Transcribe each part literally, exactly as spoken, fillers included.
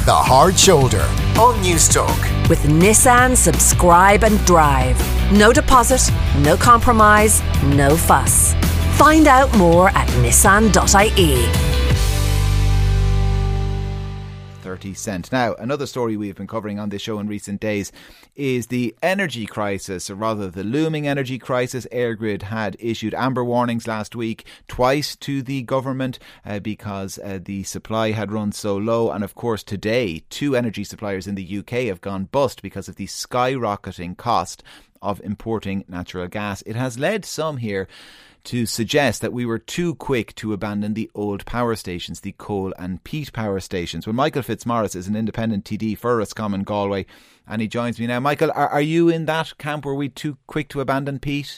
The Hard Shoulder on Newstalk. With Nissan Subscribe and Drive. No deposit, no compromise, no fuss. Find out more at nissan dot I E. thirty cent. Now, another story we've been covering on this show in recent days is the energy crisis, or rather the looming energy crisis. EirGrid had issued amber warnings last week, twice to the government, uh, because uh, the supply had run so low. And of course, today, two energy suppliers in the U K have gone bust because of the skyrocketing cost of importing natural gas. It has led some here to suggest that we were too quick to abandon the old power stations, the coal and peat power stations. Well, Michael Fitzmaurice is an independent T D for Roscommon Galway, and he joins me now. Michael, are, are you in that camp? Were we too quick to abandon peat?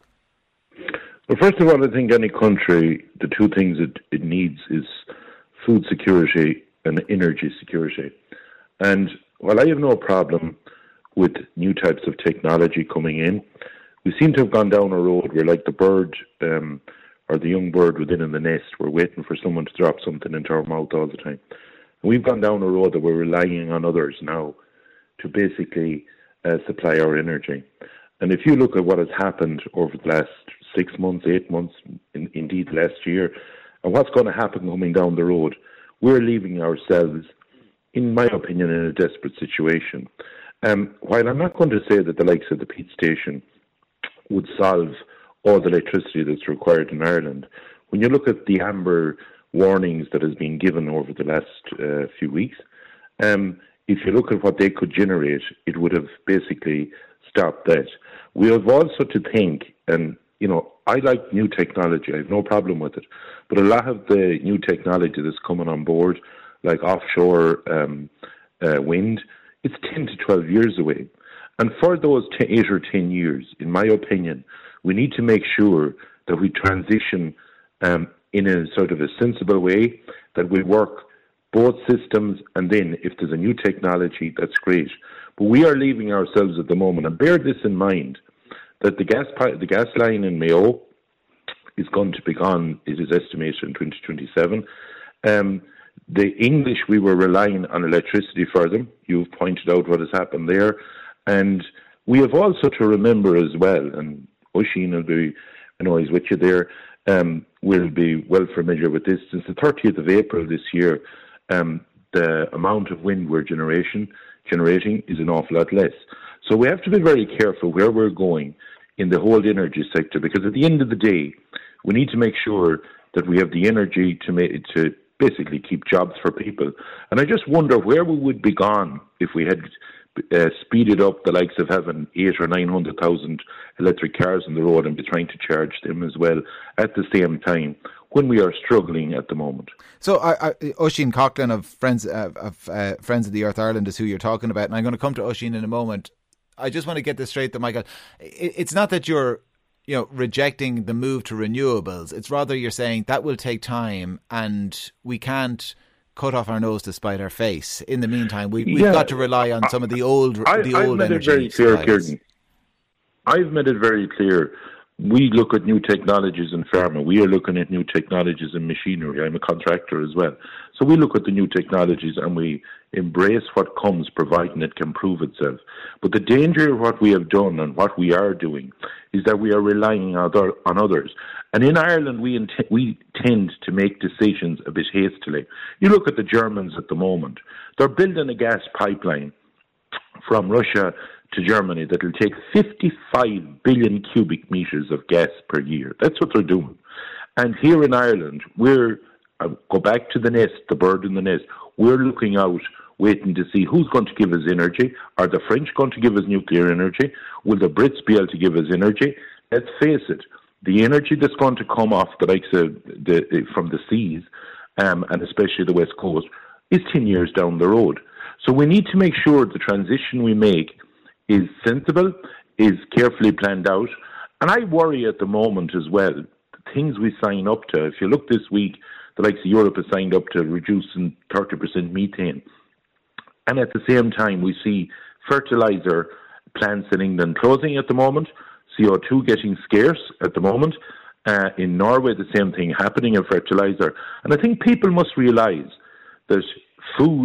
Well, first of all, I think any country, the two things it, it needs is food security and energy security. And while I have no problem with new types of technology coming in, we seem to have gone down a road where, like the bird um, or the young bird within in the nest, we're waiting for someone to drop something into our mouth all the time. And we've gone down a road that we're relying on others now to basically uh, supply our energy. And if you look at what has happened over the last six months, eight months, in, indeed last year, and what's going to happen coming down the road, we're leaving ourselves, in my opinion, in a desperate situation. Um, while I'm not going to say that the likes of the peat station would solve all the electricity that's required in Ireland, when you look at the amber warnings that has been given over the last uh, few weeks, um, if you look at what they could generate, it would have basically stopped that. We have also to think, and you know, I like new technology, I have no problem with it, but a lot of the new technology that's coming on board, like offshore um, uh, wind, it's ten to twelve years away. And for those eight or ten years, in my opinion, we need to make sure that we transition um, in a sort of a sensible way, that we work both systems, and then if there's a new technology, that's great. But we are leaving ourselves at the moment, and bear this in mind, that the gas pi- the gas line in Mayo is going to be gone, it is estimated, in twenty twenty-seven. Um, the English, we were relying on electricity for them. You've pointed out what has happened there. And we have also to remember as well, and Oisin will be, I know he's with you there, um, will be well familiar with this. Since the thirtieth of April this year, um, the amount of wind we're generation, generating is an awful lot less. So we have to be very careful where we're going in the whole energy sector, because at the end of the day, we need to make sure that we have the energy to make, to basically keep jobs for people. And I just wonder where we would be gone if we had Uh, speeded up the likes of having eight or nine hundred thousand electric cars on the road and be trying to charge them as well at the same time when we are struggling at the moment. So, uh, uh, Oisin Coughlin of Friends uh, of uh, Friends of the Earth Ireland is who you're talking about, and I'm going to come to Oisin in a moment. I just want to get this straight, though, Michael. It, it's not that you're, you know, rejecting the move to renewables. It's rather you're saying that will take time, and we can't cut off our nose to spite our face. In the meantime, we, we've yeah, got to rely on some of the old, I, the I've old made energy it very clear, supplies. Kieran. I've made it very clear. We look at new technologies in pharma. We are looking at new technologies in machinery. I'm a contractor as well. So we look at the new technologies and we embrace what comes, providing it can prove itself. But the danger of what we have done and what we are doing is that we are relying on, other, on others. And in Ireland, we, int- we tend to make decisions a bit hastily. You look at the Germans at the moment. They're building a gas pipeline from Russia to Germany that will take fifty-five billion cubic meters of gas per year. That's what they're doing. And here in Ireland, we're, I'll go back to the nest, the bird in the nest, we're looking out, waiting to see who's going to give us energy. Are the French going to give us nuclear energy? Will the Brits be able to give us energy? Let's face it, the energy that's going to come off the likes of the, from the seas, um, and especially the West Coast, is ten years down the road. So we need to make sure the transition we make is sensible, is carefully planned out. And I worry at the moment as well, the things we sign up to. If you look this week, the likes of Europe has signed up to reducing thirty percent methane. And at the same time, we see fertiliser plants in England closing at the moment, C O two getting scarce at the moment. Uh, in Norway, the same thing happening in fertiliser. And I think people must realise that food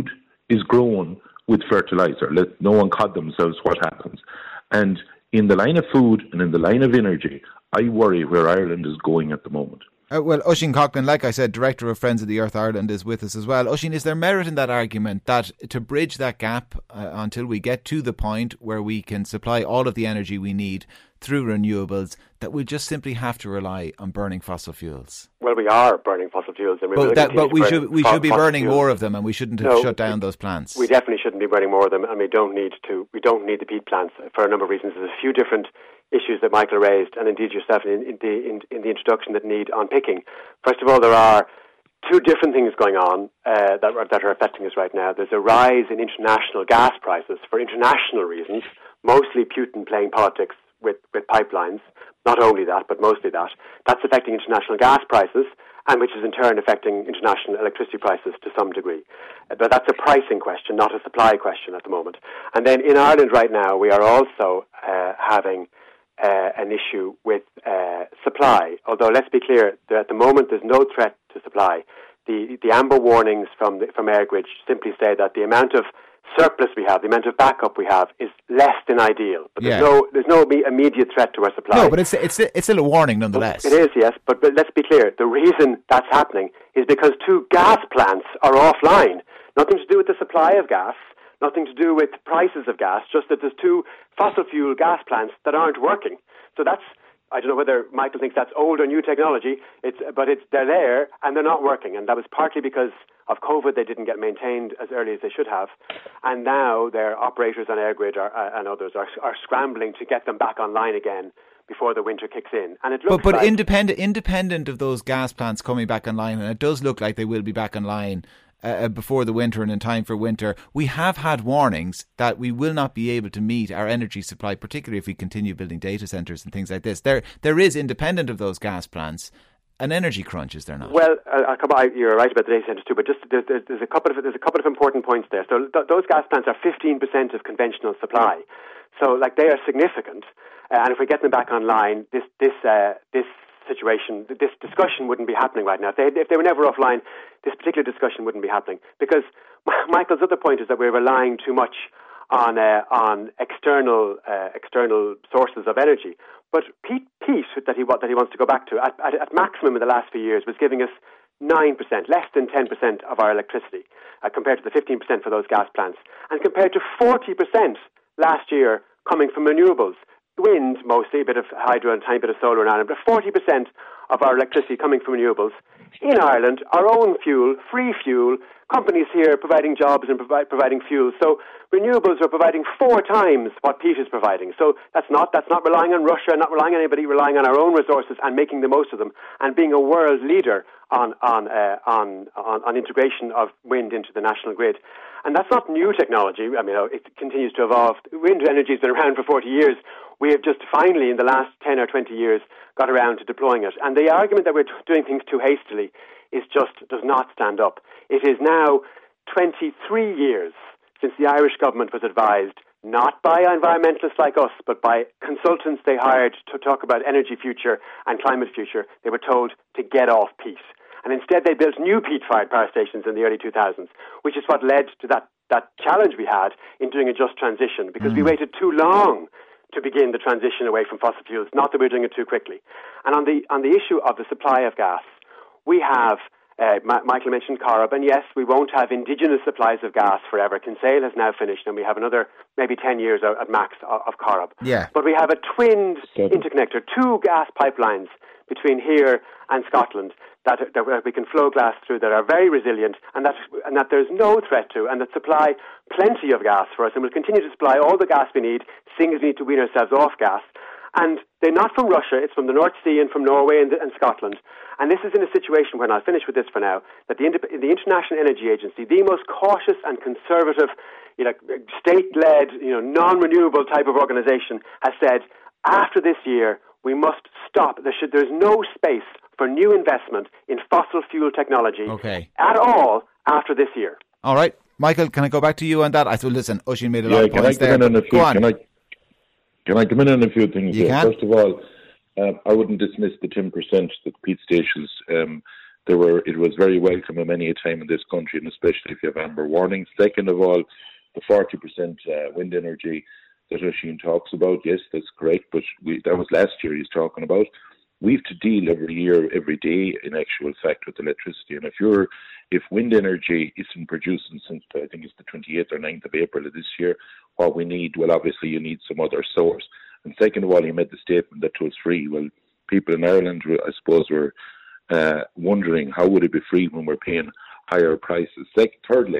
is grown with fertilizer. Let no one cod themselves what happens. And in the line of food and in the line of energy, I worry where Ireland is going at the moment. Uh, well, Oisín Coughlin, like I said, Director of Friends of the Earth Ireland, is with us as well. Oisín, is there merit in that argument that to bridge that gap uh, until we get to the point where we can supply all of the energy we need through renewables, that we just simply have to rely on burning fossil fuels? Well, we are burning fossil fuels, and we but will that, but we burn should we fo- should be burning fuels. more of them, and we shouldn't have no, shut down those plants. We definitely shouldn't be burning more of them, and we don't need to. We don't need the peat plants for a number of reasons. There's a few different issues that Michael raised, and indeed yourself in, in, the, in, in the introduction, that need unpicking. First of all, there are two different things going on uh, that, are, that are affecting us right now. There's a rise in international gas prices for international reasons, mostly Putin playing politics with, with pipelines. Not only that, but mostly that. That's affecting international gas prices, and which is in turn affecting international electricity prices to some degree. But that's a pricing question, not a supply question at the moment. And then in Ireland right now, we are also uh, having Uh, an issue with uh, supply. Although, let's be clear, that at the moment there's no threat to supply. The the amber warnings from the, from EirGrid simply say that the amount of surplus we have, the amount of backup we have, is less than ideal. But yeah. there's no there's no immediate threat to our supply. No, but it's it's it's still a warning nonetheless. It is, yes. But, but let's be clear. The reason that's happening is because two gas plants are offline. Nothing to do with the supply of gas. Nothing to do with prices of gas, just that there's two fossil fuel gas plants that aren't working. So that's, I don't know whether Michael thinks that's old or new technology, It's but it's they're there and they're not working. And that was partly because of COVID. They didn't get maintained as early as they should have. And now their operators on EirGrid are, uh, and others are, are scrambling to get them back online again before the winter kicks in. And it looks But, but like independent, independent of those gas plants coming back online, and it does look like they will be back online Uh, before the winter and in time for winter, we have had warnings that we will not be able to meet our energy supply, particularly if we continue building data centres and things like this. There, there is, independent of those gas plants, an energy crunch, is there not? Well, uh, you're right about the data centres too, but just there's, there's a couple of there's a couple of important points there. So th- those gas plants are fifteen percent of conventional supply, so like they are significant. Uh, and if we get them back online, this this uh, this situation, this discussion wouldn't be happening right now. If they, if they were never offline, this particular discussion wouldn't be happening. Because Michael's other point is that we're relying too much on uh, on external uh, external sources of energy. But Pete, Pete that he that he wants to go back to, at, at, at maximum in the last few years, was giving us nine percent, less than ten percent of our electricity, uh, compared to the fifteen percent for those gas plants, and compared to forty percent last year coming from renewables. Wind, mostly, a bit of hydro and a tiny bit of solar in Ireland, but forty percent of our electricity coming from renewables. In Ireland, our own fuel, free fuel, companies here providing jobs and provi- providing fuel. So renewables are providing four times what peat is providing. So that's not that's not relying on Russia, not relying on anybody, relying on our own resources and making the most of them, and being a world leader on on uh, on, on on integration of wind into the national grid. And that's not new technology. I mean, it continues to evolve. Wind energy has been around for forty years. We have just finally, in the last ten or twenty years, got around to deploying it. And the argument that we're t- doing things too hastily is just does not stand up. It is now twenty-three years since the Irish government was advised, not by environmentalists like us, but by consultants they hired to talk about energy future and climate future. They were told to get off peat. And instead they built new peat-fired power stations in the early two thousands, which is what led to that, that challenge we had in doing a just transition, because mm. we waited too long to begin the transition away from fossil fuels, not that we're doing it too quickly. And on the on the issue of the supply of gas, we have, uh, Ma- Michael mentioned Corrib, and yes, we won't have indigenous supplies of gas forever. Kinsale has now finished, and we have another maybe ten years at max of, of Corrib. Yeah. But we have a twinned interconnector, two gas pipelines between here and Scotland that, that we can flow gas through that are very resilient, and that and that there's no threat to, and that supply plenty of gas for us, and will continue to supply all the gas we need, seeing as we need to wean ourselves off gas. And they're not from Russia, it's from the North Sea and from Norway and, and Scotland. And this is in a situation, when I'll finish with this for now, that the, the International Energy Agency, the most cautious and conservative, you know, state-led, you know, non-renewable type of organisation, has said, after this year, we must stop. There should, there's no space for new investment in fossil fuel technology okay. at all after this year. All right. Michael, can I go back to you on that? I thought, listen, Oisín made a lot yeah, of points there. On a few, go on. Can I, can I come in on a few things you here? Can. First of all, uh, I wouldn't dismiss the ten percent that peat stations um, there were it was very welcome at many a time in this country, and especially if you have amber warnings. Second of all, the forty percent uh, wind energy that Oisin talks about, yes, that's correct, but we, that was last year he's talking about. We have to deal every year, every day, in actual fact, with electricity. And if you're, if wind energy isn't producing since, I think it's the twenty-eighth or ninth of April of this year, what we need, well, obviously you need some other source. And second of all, he made the statement that it was free. Well, people in Ireland, I suppose, were uh, wondering how would it be free when we're paying higher prices. Second, thirdly,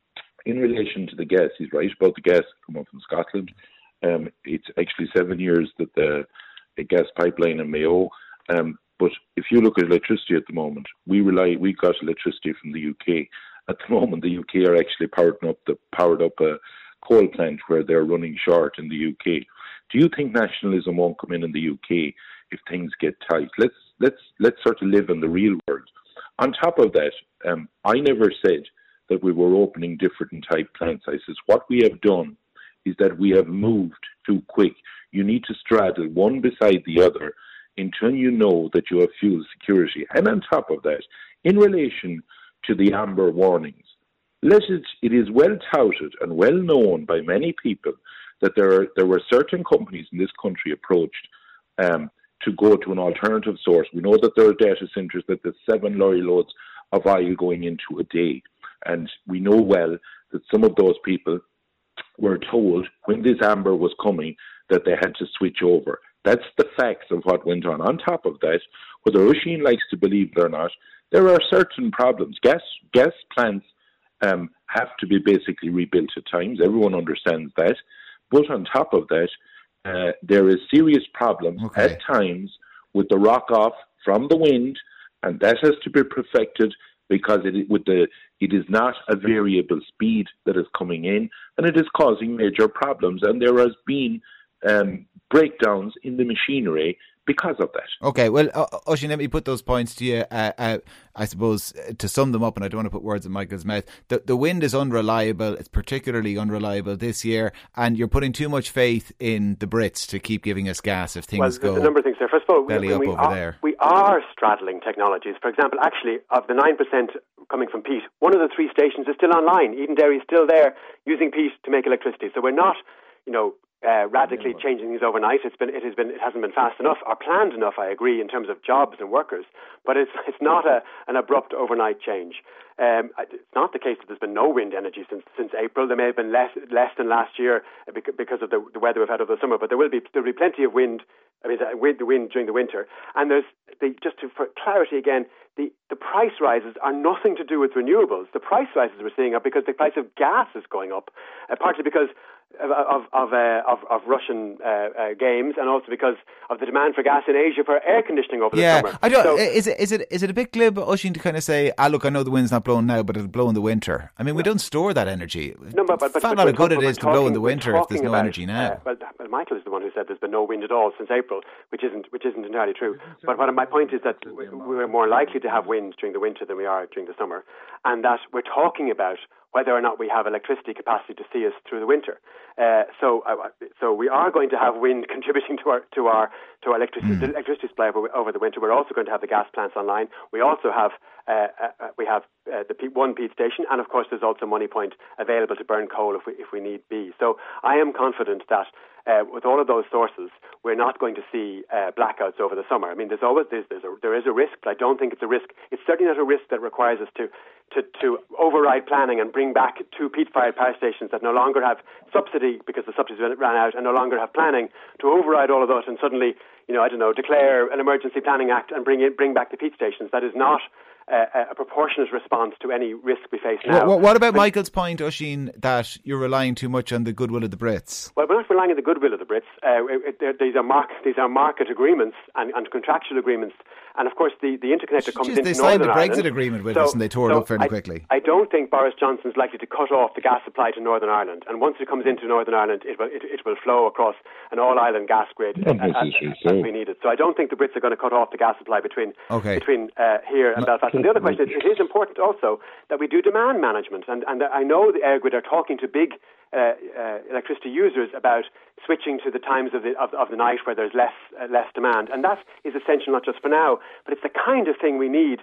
in relation to the gas, he's right about the gas coming from Scotland. Um, it's actually seven years that the, the gas pipeline in Mayo. Um, but if you look at electricity at the moment, we rely we got electricity from the U K. At the moment, the U K are actually powering up the powered up a coal plant where they're running short in the U K. Do you think nationalism won't come in in the U K if things get tight? Let's let's let's sort of live in the real world. On top of that, um, I never said that we were opening different type plants. I says what we have done is that we have moved too quick. You need to straddle one beside the other until you know that you have fuel security. And on top of that, in relation to the amber warnings, let it, it is well touted and well known by many people that there are, there were certain companies in this country approached um, to go to an alternative source. We know that there are data centres that there's seven lorry loads of oil going into a day. And we know well that some of those people were told when this amber was coming that they had to switch over. That's the facts of what went on. On top of that, whether Oisin likes to believe it or not, there are certain problems. Gas gas plants um, have to be basically rebuilt at times. Everyone understands that. But on top of that, uh, there is serious problems okay. at times with the rock-off from the wind, and that has to be perfected because it, with the, it is not a variable speed that is coming in, and it is causing major problems. And there has been um, breakdowns in the machinery because of that. Okay, well, uh, Oisin, let me put those points to you. Uh, uh, I suppose uh, to sum them up, and I don't want to put words in Michael's mouth, the, the wind is unreliable. It's particularly unreliable this year, and you're putting too much faith in the Brits to keep giving us gas if things well, go there's a number of things there. First of all, belly we, up we, over are, there. we are straddling technologies. For example, actually, of the nine percent coming from peat, one of the three stations is still online. Edenderry is still there using peat to make electricity. So we're not, you know, Uh, radically changing things overnight. It's been, it has been, it hasn't been fast enough or planned enough. I agree in terms of jobs and workers, but it's it's not a an abrupt overnight change. Um, it's not the case that there's been no wind energy since since April. There may have been less less than last year because of the, the weather we've had over the summer, but there will be there will be plenty of wind. I mean, the wind, the wind during the winter. And there's the, just to, for clarity again, the the price rises are nothing to do with renewables. The price rises we're seeing are because the price of gas is going up, uh, partly because of of of, uh, of, of Russian uh, uh, games, and also because of the demand for gas in Asia for air conditioning over the yeah, summer. I don't. So, is it is it is it a bit glib, Oisin, to kind of say, "Ah, look, I know the wind's not blowing now, but it'll blow in the winter." I mean, we don't store that energy. No, but but, but fat but lot of good talking, it is to talking, blow in the winter if there's no about, energy now. Uh, well, well, Michael is the one who said there's been no wind at all since April, which isn't which isn't entirely true. But what my point is that we're more likely to have wind during the winter than we are during the summer, and that we're talking about whether or not we have electricity capacity to see us through the winter. Uh, so, uh, so we are going to have wind contributing to our to our to our electricity, mm. electricity supply over, over the winter. We're also going to have the gas plants online. We also have uh, uh, we have uh, the P- one peat station, and of course, there's also Money Point available to burn coal if we if we need be. So, I am confident that uh, with all of those sources, we're not going to see uh, blackouts over the summer. I mean, there's always there's, there's a, there is a risk, but I don't think it's a risk. It's certainly not a risk that requires us to to to override planning and bring back two peat-fired power stations that no longer have subsidy because the subsidies ran out and no longer have planning to override all of that and suddenly, you know, I don't know, declare an emergency planning act and bring it, bring back the peat stations. That is not uh, a proportionate response to any risk we face now. What, what about but, Michael's point, Oisin, that you're relying too much on the goodwill of the Brits? Well, we're not relying on the goodwill of the Brits. Uh, it, it, these are market, these are market agreements and, and contractual agreements. And of course, the, the interconnector comes Jeez, into they Northern signed the Brexit Ireland. agreement with so, us and they tore so it up fairly I, quickly. I don't think Boris Johnson's likely to cut off the gas supply to Northern Ireland. And once it comes into Northern Ireland, it will it, it will flow across an all-island gas grid as, as, as we need it. So I don't think the Brits are going to cut off the gas supply between okay. between uh, here and Belfast. And the other question is, it is important also that we do demand management. And, and I know the Air Grid are talking to big Uh, uh, electricity users about switching to the times of the of, of the night where there's less uh, less demand, and that is essential not just for now, but it's the kind of thing we need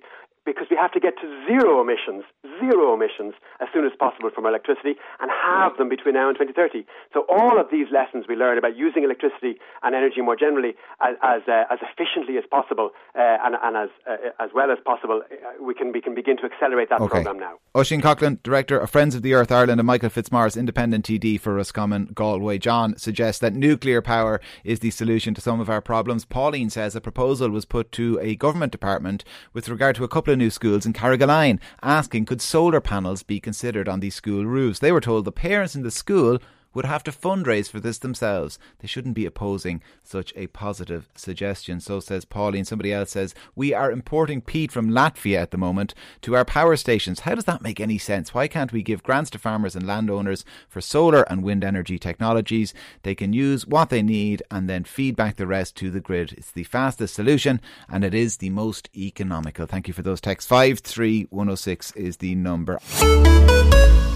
because we have to get to zero emissions, zero emissions as soon as possible from our electricity and have them between now and twenty thirty. So all of these lessons we learn about using electricity and energy more generally as as, uh, as efficiently as possible uh, and, and as uh, as well as possible, uh, we can we can begin to accelerate that okay. programme now. Oisin Coughlin, Director of Friends of the Earth Ireland, and Michael Fitzmaurice, Independent T D for Roscommon Galway. John suggests that nuclear power is the solution to some of our problems. Pauline says a proposal was put to a government department with regard to a couple of new schools in Carrigaline, asking could solar panels be considered on these school roofs. They were told the parents in the school would have to fundraise for this themselves. They shouldn't be opposing such a positive suggestion. So says Pauline. Somebody else says, we are importing peat from Latvia at the moment to our power stations. How does that make any sense? Why can't we give grants to farmers and landowners for solar and wind energy technologies? They can use what they need and then feed back the rest to the grid. It's the fastest solution and it is the most economical. Thank you for those texts. five three one oh six is the number.